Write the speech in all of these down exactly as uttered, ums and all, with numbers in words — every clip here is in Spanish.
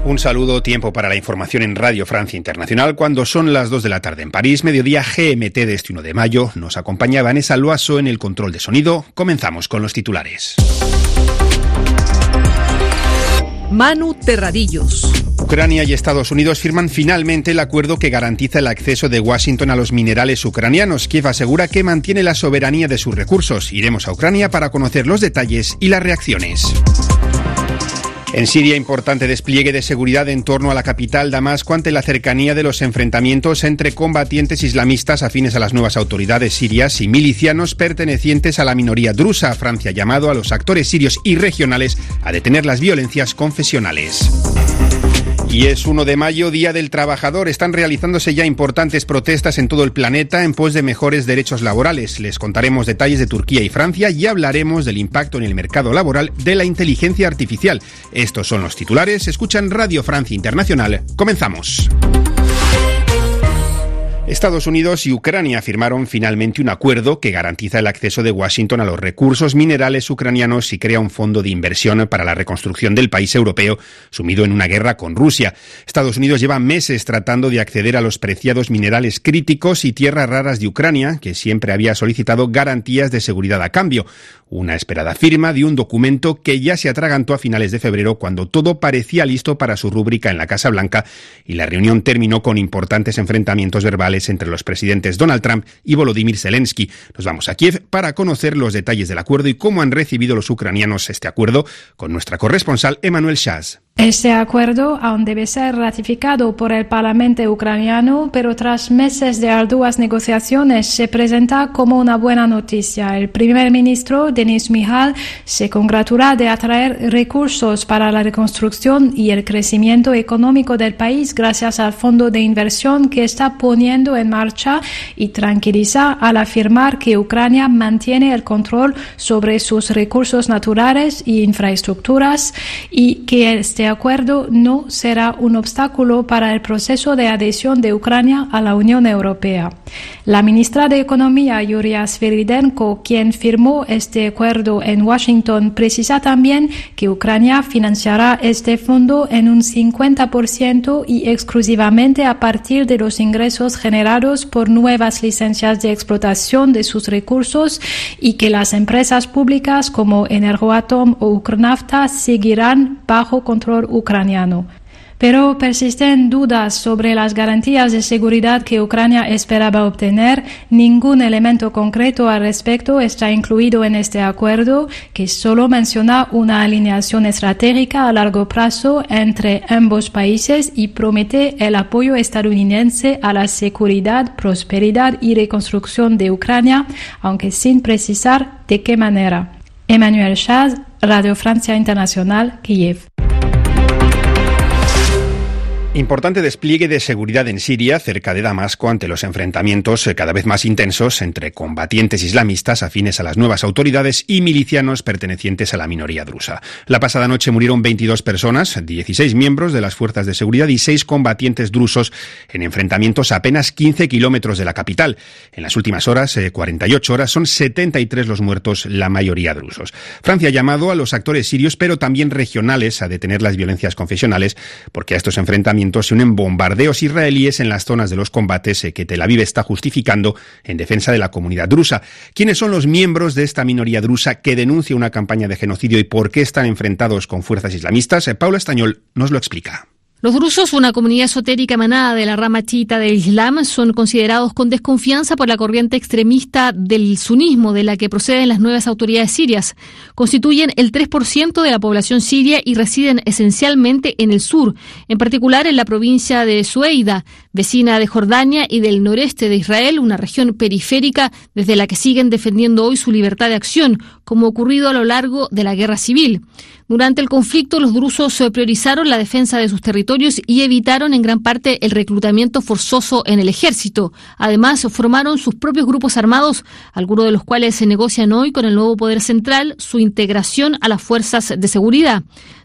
Un saludo, tiempo para la información en Radio Francia Internacional cuando son las dos de la tarde en París, mediodía G M T de este uno de mayo. Nos acompaña Vanessa Loaso en el control de sonido. Comenzamos con los titulares. Manu Terradillos. Ucrania y Estados Unidos firman finalmente el acuerdo que garantiza el acceso de Washington a los minerales ucranianos. Kiev asegura que mantiene la soberanía de sus recursos. Iremos a Ucrania para conocer los detalles y las reacciones. En Siria, importante despliegue de seguridad en torno a la capital Damasco ante la cercanía de los enfrentamientos entre combatientes islamistas afines a las nuevas autoridades sirias y milicianos pertenecientes a la minoría drusa. Francia ha llamado a los actores sirios y regionales a detener las violencias confesionales. Y es uno de mayo, Día del Trabajador. Están realizándose ya importantes protestas en todo el planeta en pos de mejores derechos laborales. Les contaremos detalles de Turquía y Francia y hablaremos del impacto en el mercado laboral de la inteligencia artificial. Estos son los titulares. Escuchan Radio Francia Internacional. Comenzamos. Estados Unidos y Ucrania firmaron finalmente un acuerdo que garantiza el acceso de Washington a los recursos minerales ucranianos y crea un fondo de inversión para la reconstrucción del país europeo sumido en una guerra con Rusia. Estados Unidos lleva meses tratando de acceder a los preciados minerales críticos y tierras raras de Ucrania, que siempre había solicitado garantías de seguridad a cambio. Una esperada firma de un documento que ya se atragantó a finales de febrero cuando todo parecía listo para su rúbrica en la Casa Blanca y la reunión terminó con importantes enfrentamientos verbales entre los presidentes Donald Trump y Volodymyr Zelensky. Nos vamos a Kiev para conocer los detalles del acuerdo y cómo han recibido los ucranianos este acuerdo con nuestra corresponsal Emmanuel Chaz. Este acuerdo aún debe ser ratificado por el Parlamento ucraniano, pero tras meses de arduas negociaciones se presenta como una buena noticia. El primer ministro, Denis Mihal, se congratula de atraer recursos para la reconstrucción y el crecimiento económico del país gracias al fondo de inversión que está poniendo en marcha y tranquiliza al afirmar que Ucrania mantiene el control sobre sus recursos naturales y infraestructuras y que este acuerdo no será un obstáculo para el proceso de adhesión de Ucrania a la Unión Europea. La ministra de Economía, Yulia Sviridenko, quien firmó este acuerdo en Washington, precisa también que Ucrania financiará este fondo en un cincuenta por ciento y exclusivamente a partir de los ingresos generados por nuevas licencias de explotación de sus recursos y que las empresas públicas como Energoatom o Ukrnafta seguirán bajo control ucraniano. Pero persisten dudas sobre las garantías de seguridad que Ucrania esperaba obtener. Ningún elemento concreto al respecto está incluido en este acuerdo, que solo menciona una alineación estratégica a largo plazo entre ambos países y promete el apoyo estadounidense a la seguridad, prosperidad y reconstrucción de Ucrania, aunque sin precisar de qué manera. Emmanuel Chaz, Radio Francia Internacional, Kiev. Importante despliegue de seguridad en Siria, cerca de Damasco, ante los enfrentamientos cada vez más intensos entre combatientes islamistas afines a las nuevas autoridades y milicianos pertenecientes a la minoría drusa. La pasada noche murieron veintidós personas, dieciséis miembros de las fuerzas de seguridad y seis combatientes drusos en enfrentamientos a apenas quince kilómetros de la capital. En las últimas horas, eh, cuarenta y ocho horas, son setenta y tres los muertos, la mayoría drusos. Francia ha llamado a los actores sirios, pero también regionales, a detener las violencias confesionales, porque a estos enfrentamientos se unen bombardeos israelíes en las zonas de los combates que Tel Aviv está justificando en defensa de la comunidad drusa. ¿Quiénes son los miembros de esta minoría drusa que denuncia una campaña de genocidio y por qué están enfrentados con fuerzas islamistas? Paula Estañol nos lo explica. Los drusos, una comunidad esotérica emanada de la rama chiita del Islam, son considerados con desconfianza por la corriente extremista del sunismo de la que proceden las nuevas autoridades sirias. Constituyen el tres por ciento de la población siria y residen esencialmente en el sur, en particular en la provincia de Sueida, vecina de Jordania y del noreste de Israel, una región periférica desde la que siguen defendiendo hoy su libertad de acción, como ocurrido a lo largo de la guerra civil. Durante el conflicto, los drusos priorizaron la defensa de sus territorios y evitaron en gran parte el reclutamiento forzoso en el ejército. Además, formaron sus propios grupos armados, algunos de los cuales se negocian hoy con el nuevo poder central su integración a las fuerzas de seguridad.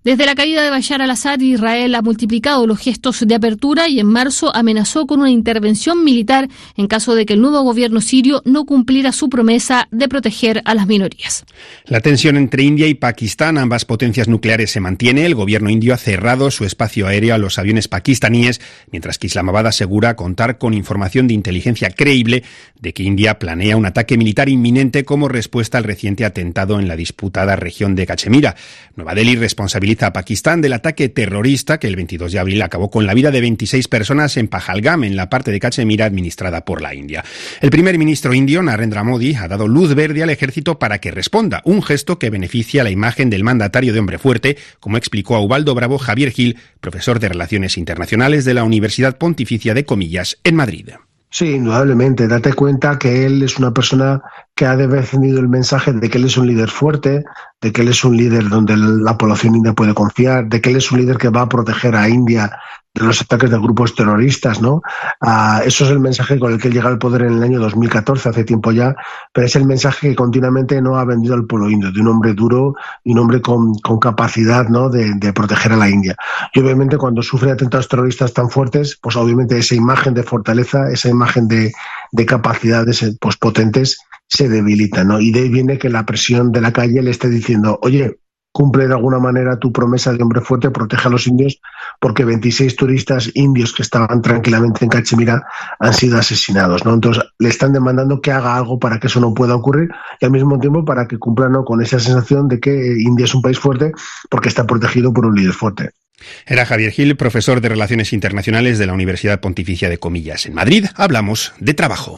Desde la caída de Bashar al-Assad, Israel ha multiplicado los gestos de apertura y en marzo amenazó con una intervención militar en caso de que el nuevo gobierno sirio no cumpliera su promesa de proteger a las minorías. La tensión entre India y Pakistán, ambas potencias nucleares, se mantiene. El gobierno indio ha cerrado su espacio aéreo a los aviones pakistaníes, mientras que Islamabad asegura contar con información de inteligencia creíble de que India planea un ataque militar inminente como respuesta al reciente atentado en la disputada región de Cachemira. Nueva Delhi responsabiliza a Pakistán del ataque terrorista que el veintidós de abril acabó con la vida de veintiséis personas en Pahalgam, en la parte de Cachemira administrada por la India. El primer ministro indio, Narendra Modi, ha dado luz verde al ejército para que responda, un gesto que beneficia la imagen del mandatario de hombre fuerte, como explicó a Ubaldo Bravo Javier Gil, profesor de Relaciones Internacionales de la Universidad Pontificia de Comillas en Madrid. Sí, indudablemente. Date cuenta que él es una persona que ha defendido el mensaje de que él es un líder fuerte, de que él es un líder donde la población india puede confiar, de que él es un líder que va a proteger a India de los ataques de grupos terroristas, ¿no? Uh, eso es el mensaje con el que él llega al poder en el año dos mil catorce, hace tiempo ya, pero es el mensaje que continuamente no ha vendido al pueblo indio, de un hombre duro y un hombre con, con capacidad, ¿no?, de, de proteger a la India. Y obviamente cuando sufre atentados terroristas tan fuertes, pues obviamente esa imagen de fortaleza, esa imagen de, de capacidades pues, potentes se debilita, ¿no? Y de ahí viene que la presión de la calle le esté diciendo, oye, cumple de alguna manera tu promesa de hombre fuerte, protege a los indios, porque veintiséis turistas indios que estaban tranquilamente en Cachemira han sido asesinados, ¿no? Entonces le están demandando que haga algo para que eso no pueda ocurrir y al mismo tiempo para que cumpla, ¿no?, con esa sensación de que India es un país fuerte porque está protegido por un líder fuerte. Era Javier Gil, profesor de Relaciones Internacionales de la Universidad Pontificia de Comillas en Madrid. Hablamos de trabajo.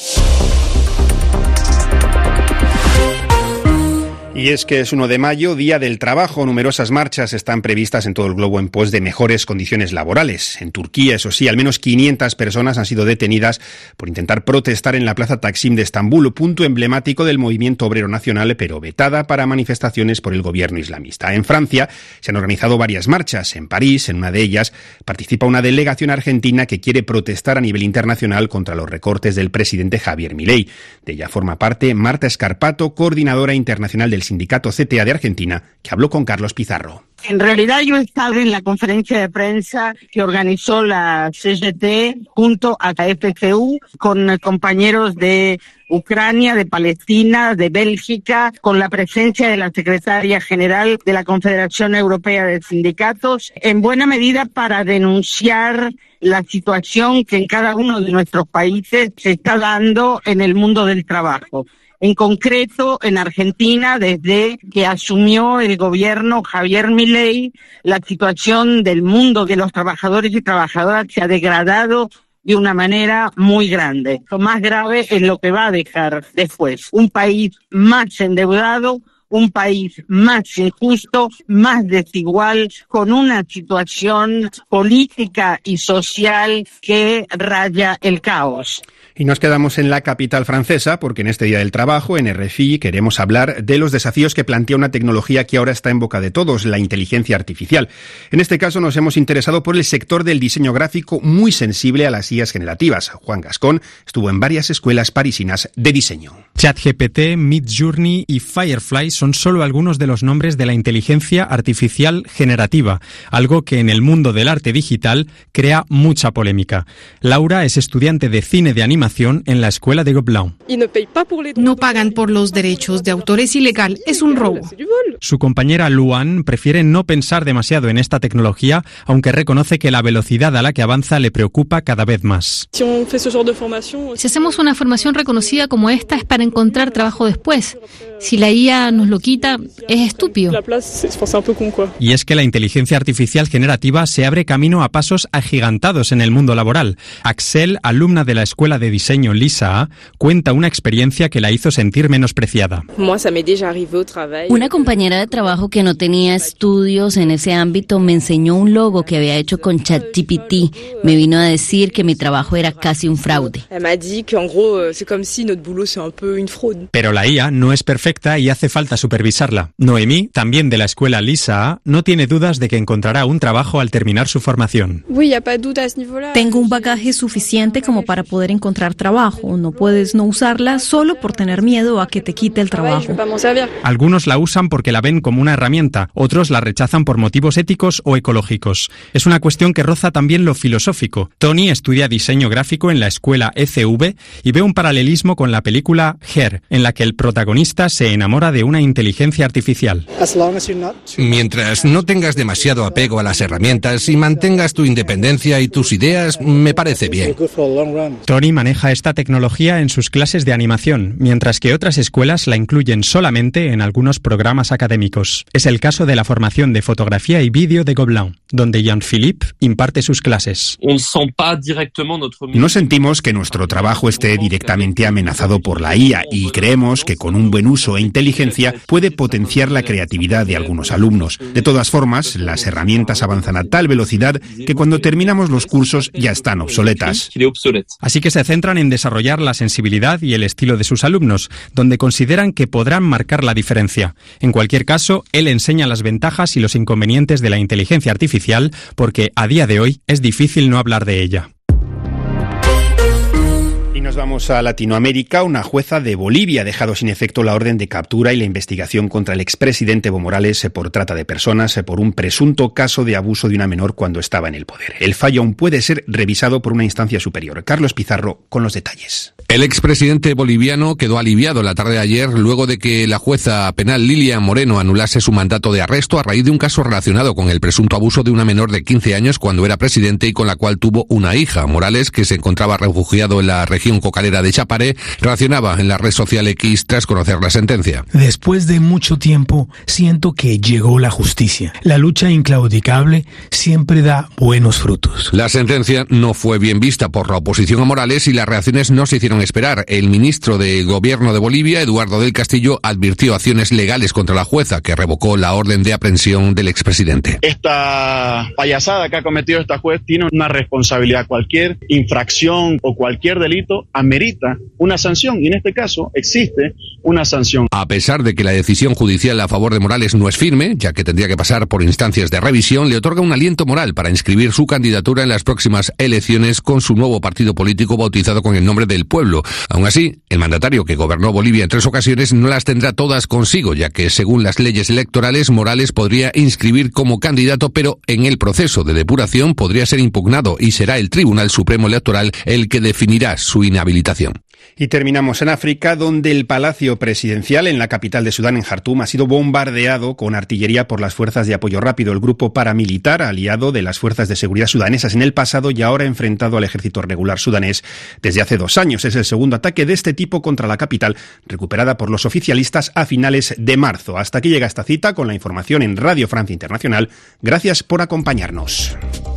Y es que es uno de mayo, Día del Trabajo. Numerosas marchas están previstas en todo el globo en pos de mejores condiciones laborales. En Turquía, eso sí, al menos quinientas personas han sido detenidas por intentar protestar en la Plaza Taksim de Estambul, punto emblemático del movimiento obrero nacional, pero vetada para manifestaciones por el gobierno islamista. En Francia se han organizado varias marchas. En París, en una de ellas, participa una delegación argentina que quiere protestar a nivel internacional contra los recortes del presidente Javier Milei. De ella forma parte Marta Escarpato, coordinadora internacional del sindicato C T A de Argentina, que habló con Carlos Pizarro. En realidad yo estaba en la conferencia de prensa que organizó la C G T junto a la F C U con compañeros de Ucrania, de Palestina, de Bélgica, con la presencia de la secretaria general de la Confederación Europea de Sindicatos, en buena medida para denunciar la situación que en cada uno de nuestros países se está dando en el mundo del trabajo. En concreto, en Argentina, desde que asumió el gobierno Javier Milei, la situación del mundo de los trabajadores y trabajadoras se ha degradado de una manera muy grande. Lo más grave es lo que va a dejar después. Un país más endeudado, un país más injusto, más desigual, con una situación política y social que raya el caos. Y nos quedamos en la capital francesa porque en este Día del Trabajo, en R F I, queremos hablar de los desafíos que plantea una tecnología que ahora está en boca de todos, la inteligencia artificial. En este caso nos hemos interesado por el sector del diseño gráfico, muy sensible a las I As generativas. Juan Gascón estuvo en varias escuelas parisinas de diseño. ChatGPT, Midjourney y Firefly son solo algunos de los nombres de la inteligencia artificial generativa, algo que en el mundo del arte digital crea mucha polémica. Laura es estudiante de cine de animación en la escuela de Gobelin. No pagan por los derechos de autor, es ilegal, es un robo. Su compañera Luan prefiere no pensar demasiado en esta tecnología, aunque reconoce que la velocidad a la que avanza le preocupa cada vez más. Si hacemos una formación reconocida como esta es para encontrar trabajo después. Si la I A nos lo quita, es estúpido. Y es que la inteligencia artificial generativa se abre camino a pasos agigantados en el mundo laboral. Axel, alumna de la escuela de diseño Lisa A, cuenta una experiencia que la hizo sentir menospreciada. Una compañera de trabajo que no tenía estudios en ese ámbito me enseñó un logo que había hecho con ChatGPT. Me vino a decir que mi trabajo era casi un fraude. Pero la I A no es perfecta y hace falta supervisarla. Noemí, también de la escuela Lisa A, no tiene dudas de que encontrará un trabajo al terminar su formación. Tengo un bagaje suficiente como para poder encontrar encontrar trabajo. No puedes no usarla solo por tener miedo a que te quite el trabajo. Algunos la usan porque la ven como una herramienta, otros la rechazan por motivos éticos o ecológicos. Es una cuestión que roza también lo filosófico. Tony estudia diseño gráfico en la escuela E C V y ve un paralelismo con la película Her, en la que el protagonista se enamora de una inteligencia artificial. Mientras no tengas demasiado apego a las herramientas y mantengas tu independencia y tus ideas, me parece bien. Tony maneja esta tecnología en sus clases de animación, mientras que otras escuelas la incluyen solamente en algunos programas académicos. Es el caso de la formación de fotografía y vídeo de Gobelin, donde Jean-Philippe imparte sus clases. No sentimos que nuestro trabajo esté directamente amenazado por la I A y creemos que con un buen uso e inteligencia puede potenciar la creatividad de algunos alumnos. De todas formas, las herramientas avanzan a tal velocidad que cuando terminamos los cursos ya están obsoletas. Así que se centran en desarrollar la sensibilidad y el estilo de sus alumnos, donde consideran que podrán marcar la diferencia. En cualquier caso, él enseña las ventajas y los inconvenientes de la inteligencia artificial porque a día de hoy es difícil no hablar de ella. Y nos vamos a Latinoamérica. Una jueza de Bolivia ha dejado sin efecto la orden de captura y la investigación contra el expresidente Evo Morales por trata de personas por un presunto caso de abuso de una menor cuando estaba en el poder. El fallo aún puede ser revisado por una instancia superior. Carlos Pizarro con los detalles. El expresidente boliviano quedó aliviado la tarde de ayer luego de que la jueza penal Lilian Moreno anulase su mandato de arresto a raíz de un caso relacionado con el presunto abuso de una menor de quince años cuando era presidente y con la cual tuvo una hija. Morales, que se encontraba refugiado en la región cocanera de Chapare, reaccionaba en la red social X tras conocer la sentencia. Después de mucho tiempo, siento que llegó la justicia. La lucha inclaudicable siempre da buenos frutos. La sentencia no fue bien vista por la oposición a Morales y las reacciones no se hicieron esperar. El ministro de Gobierno de Bolivia, Eduardo del Castillo, advirtió acciones legales contra la jueza que revocó la orden de aprehensión del expresidente. Esta payasada que ha cometido esta juez tiene una responsabilidad. Cualquier infracción o cualquier delito amerita una sanción y en este caso existe una sanción. A pesar de que la decisión judicial a favor de Morales no es firme, ya que tendría que pasar por instancias de revisión, le otorga un aliento moral para inscribir su candidatura en las próximas elecciones con su nuevo partido político bautizado con el nombre del Pueblo. Aún así, el mandatario que gobernó Bolivia en tres ocasiones no las tendrá todas consigo, ya que según las leyes electorales, Morales podría inscribir como candidato, pero en el proceso de depuración podría ser impugnado y será el Tribunal Supremo Electoral el que definirá su inhabilitación. Y terminamos en África, donde el Palacio Presidencial en la capital de Sudán, en Jartum, ha sido bombardeado con artillería por las fuerzas de apoyo rápido, el grupo paramilitar aliado de las fuerzas de seguridad sudanesas en el pasado y ahora enfrentado al ejército regular sudanés desde hace dos años. Es el segundo ataque de este tipo contra la capital, recuperada por los oficialistas a finales de marzo. Hasta aquí llega esta cita con la información en Radio Francia Internacional. Gracias por acompañarnos.